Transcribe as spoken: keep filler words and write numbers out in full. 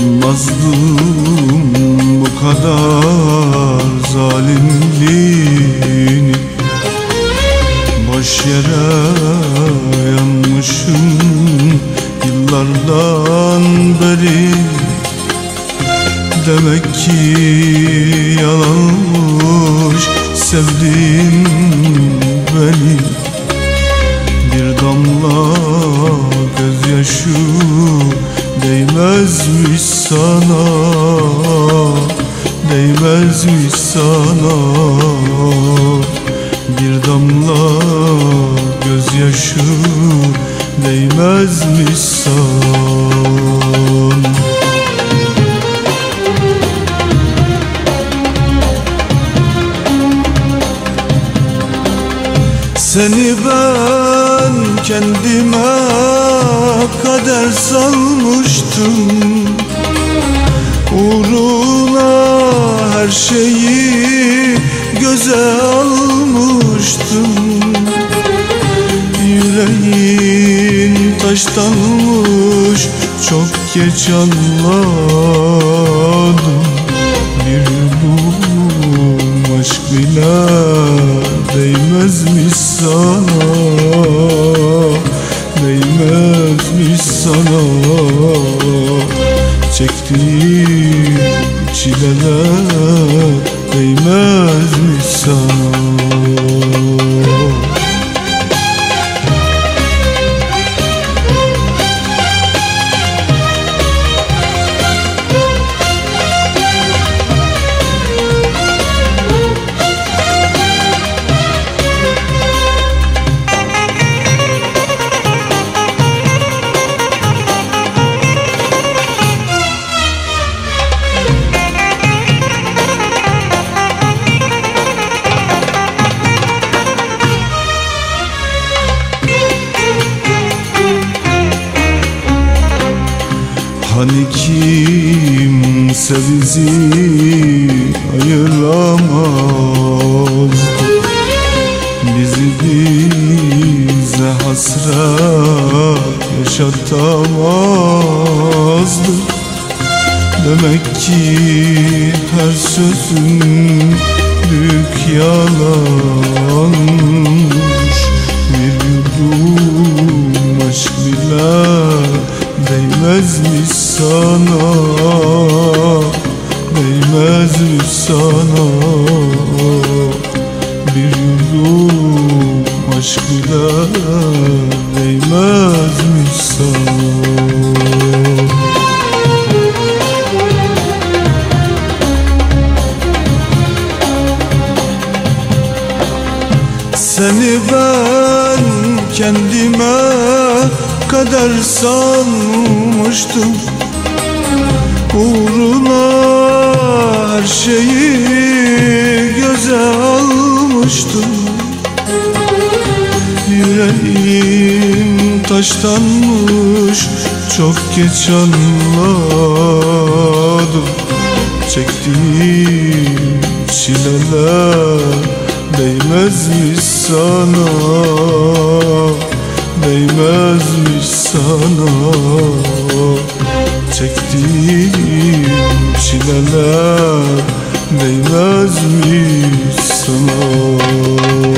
Ummazdım bu kadar zalimliğini. Boş yere yanmışım yıllardan beri. Demek ki yalanmış sevdiğin beni. Bir damla gözyaşı değmezmiş sana, değmezmiş sana. Bir damla gözyaşı değmezmiş sana. Seni ben kendime kader sanmıştım. Uğruna her şeyi göze almıştım. Yüreğin taştanmış, çok geç anladım. Bir yudum aşk bile değmezmiş sana, değmezmiş sana. Çektiğim çileler değmezmiş sana. Hani kimse bizi ayıramazdı, bizi bize hasret yaşatamazdı. Demek ki her sözün büyük yalanmış. Bir yudum aşk bile değmezmiş sana, değmezmiş sana. Bir yudum aşk bile değmezmiş sana. Seni ben kendime kader sanmıştım. Uğruna her şeyi göze almıştım. Yüreğim taştanmış, çok geç anladım. Çektiğim çileler değmezmiş sana, değmezmiş sana. Çektiğim çileler değmezmiş sana.